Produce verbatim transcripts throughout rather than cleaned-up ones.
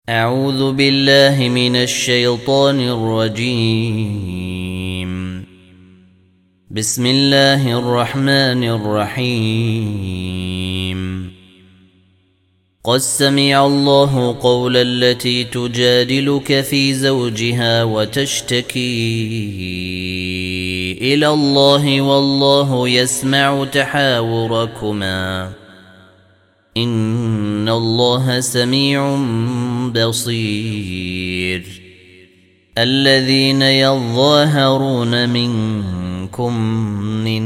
أعوذ بالله من الشيطان الرجيم. بسم الله الرحمن الرحيم. قد سمع الله قول التي تجادلك في زوجها وتشتكي إلى الله والله يسمع تحاوركما إن الله سميع بصير. الذين يظاهرون منكم من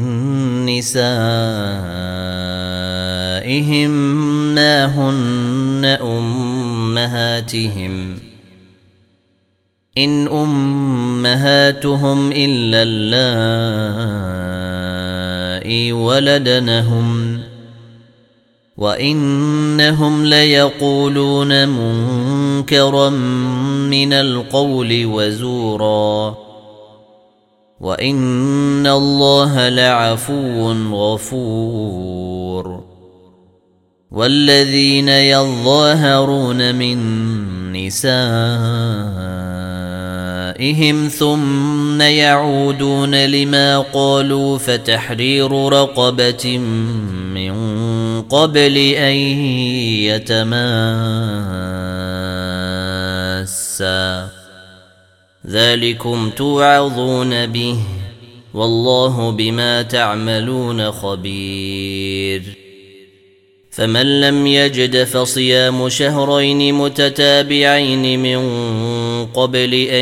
نسائهم ما هن أمهاتهم إن أمهاتهم إلا اللائي ولدنهم وإنهم ليقولون منكرا من القول وزورا وإن الله لعفو غفور. والذين يظاهرون من نسائهم ثم يعودون لما قالوا فتحرير رقبة من قبل أن يتماسا ذلكم توعظون به والله بما تعملون خبير. فمن لم يجد فصيام شهرين متتابعين من قبل أن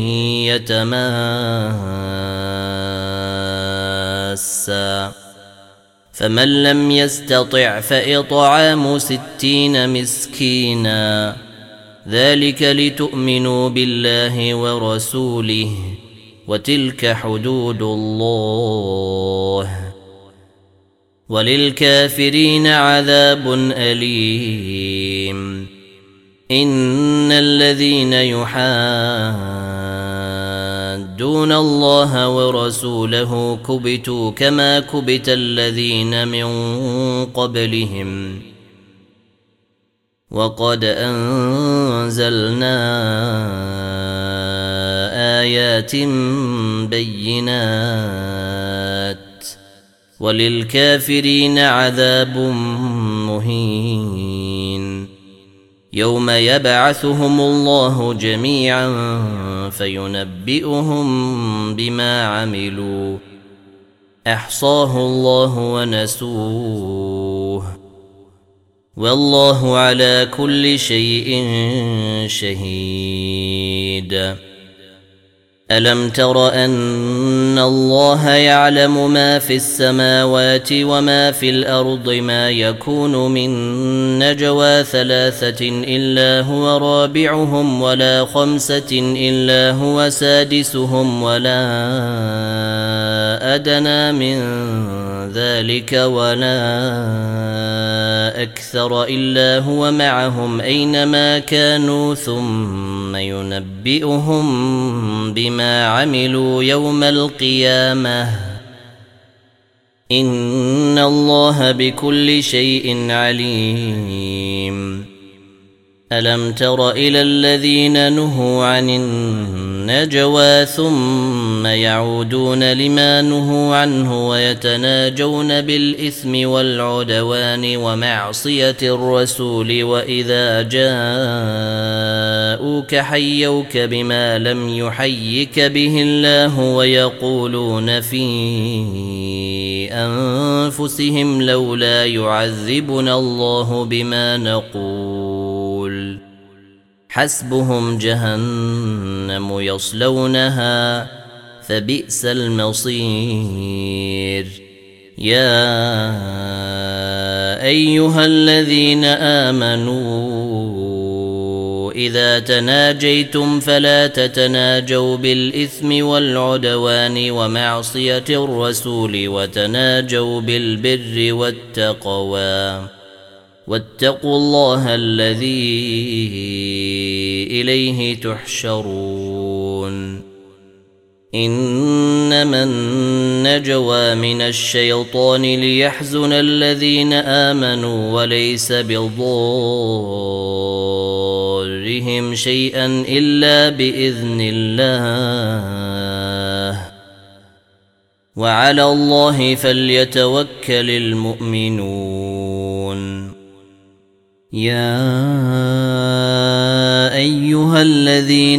يتماسا فمن لم يستطع فإطعام ستين مسكينا ذلك لتؤمنوا بالله ورسوله وتلك حدود الله وللكافرين عذاب أليم. إن الذين يحادون الله ورسوله كبتوا كما كبت الذين من قبلهم وقد أنزلنا آيات بينات وللكافرين عذاب مهين. يوم يبعثهم الله جميعا فينبئهم بما عملوا أحصاه الله ونسوه والله على كل شيء شهيد. ألم تر أن الله يعلم ما في السماوات وما في الأرض ما يكون من نجوى ثلاثة إلا هو رابعهم ولا خمسة إلا هو سادسهم ولا أدنى من ذلك ولا أكثر إلا هو معهم أينما كانوا ثم ينبئهم بما عملوا يوم القيامة إن الله بكل شيء عليم. ألم تر إلى الذين نهوا عن النجوى ثم يعودون لما نهوا عنه ويتناجون بالإثم والعدوان ومعصية الرسول وإذا جاءوك حيوك بما لم يحيك به الله ويقولون في أنفسهم لولا يعذبنا الله بما نقول حسبهم جهنم يصلونها فبئس المصير. يا أيها الذين آمنوا إذا تناجيتم فلا تتناجوا بالإثم والعدوان ومعصية الرسول وتناجوا بالبر والتقوى واتقوا الله الذي إليه تحشرون. إنما النجوى من الشيطان ليحزن الذين آمنوا وليس بالضار أمرهم شيئا إلا بإذن الله وعلى الله فليتوكل المؤمنون. يا أيها الذين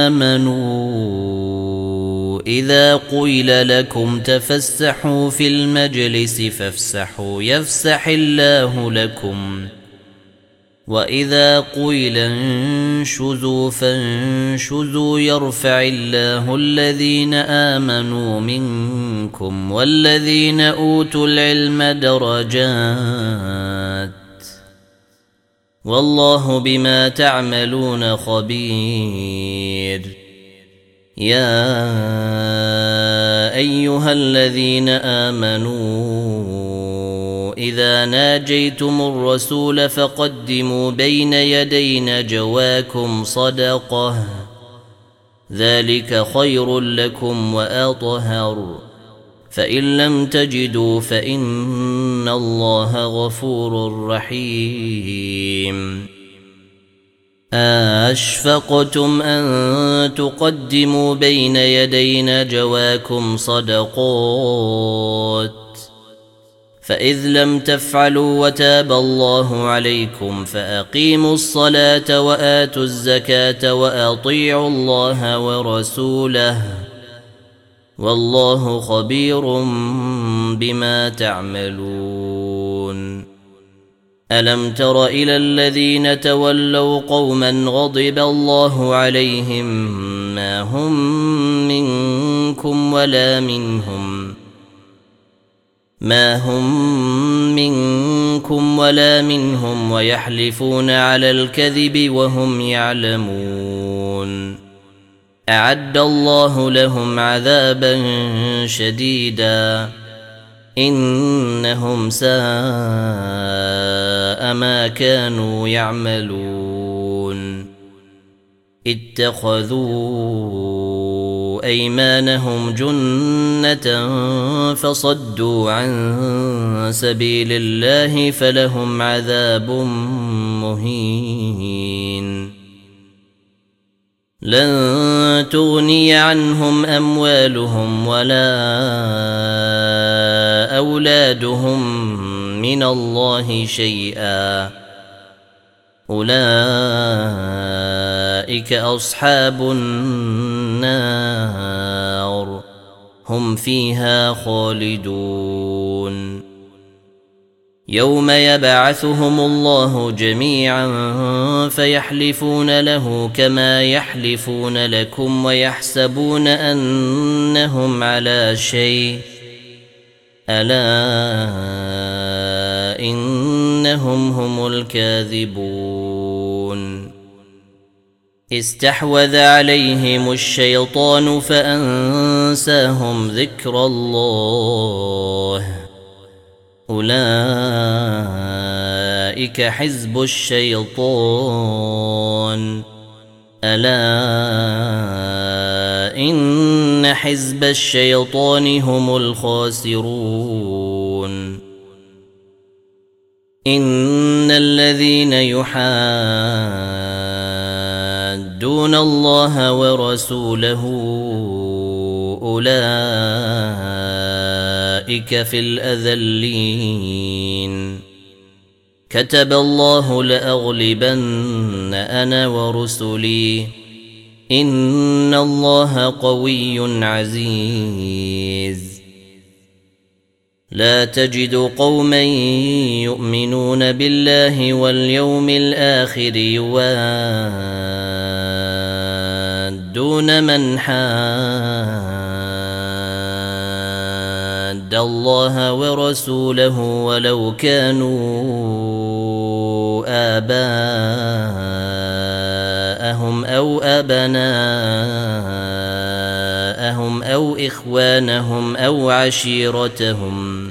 آمنوا إذا قيل لكم تفسحوا في المجلس فافسحوا يفسح الله لكم وإذا قيل انشزوا فانشزوا يرفع الله الذين آمنوا منكم والذين أوتوا العلم درجات والله بما تعملون خبير. يا أيها الذين آمنوا إذا ناجيتم الرسول فقدموا بين يدي نجواكم صدقة ذلك خير لكم وأطهر فإن لم تجدوا فإن الله غفور رحيم. أشفقتم أن تقدموا بين يدي نجواكم صدقات فإذ لم تفعلوا وتاب الله عليكم فأقيموا الصلاة وآتوا الزكاة وأطيعوا الله ورسوله والله خبير بما تعملون. ألم تر إلى الذين تولوا قوما غضب الله عليهم ما هم منكم ولا منهم ما هم منكم ولا منهم ويحلفون على الكذب وهم يعلمون أعد الله لهم عذابا شديدا إنهم ساء ما كانوا يعملون. اتخذوا أيمانهم جنة فصدوا عن سبيل الله فلهم عذاب مهين. لن تغني عنهم أموالهم ولا أولادهم من الله شيئا أولئك أصحاب النار هم فيها خالدون. يوم يبعثهم الله جميعا فيحلفون له كما يحلفون لكم ويحسبون أنهم على شيء ألا إنهم هم الكاذبون. استحوذ عليهم الشيطان فأنساهم ذكر الله أولئك حزب الشيطان ألا إن حزب الشيطان هم الخاسرون. إن الذين يحادون الله ورسوله أولئك في الأذلين. كتب الله لأغلبن أنا ورسلي إن الله قوي عزيز. لا تجد قوما يؤمنون بالله واليوم الآخر يوادون من حاد الله ورسوله ولو كانوا آباءهم أو أبناءهم أو إخوانهم أو عشيرتهم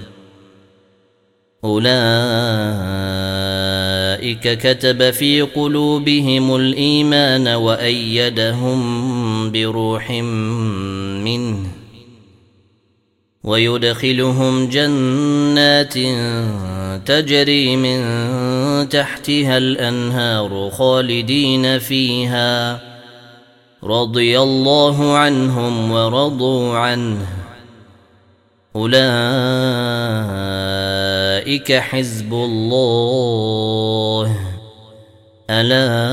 أولئك كتب في قلوبهم الإيمان وأيدهم بروح منه ويدخلهم جنات تجري من تحتها الأنهار خالدين فيها رضي الله عنهم ورضوا عنه أولئك حزب الله ألا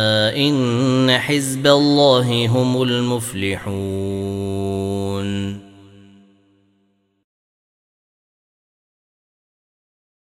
إن حزب الله هم المفلحون.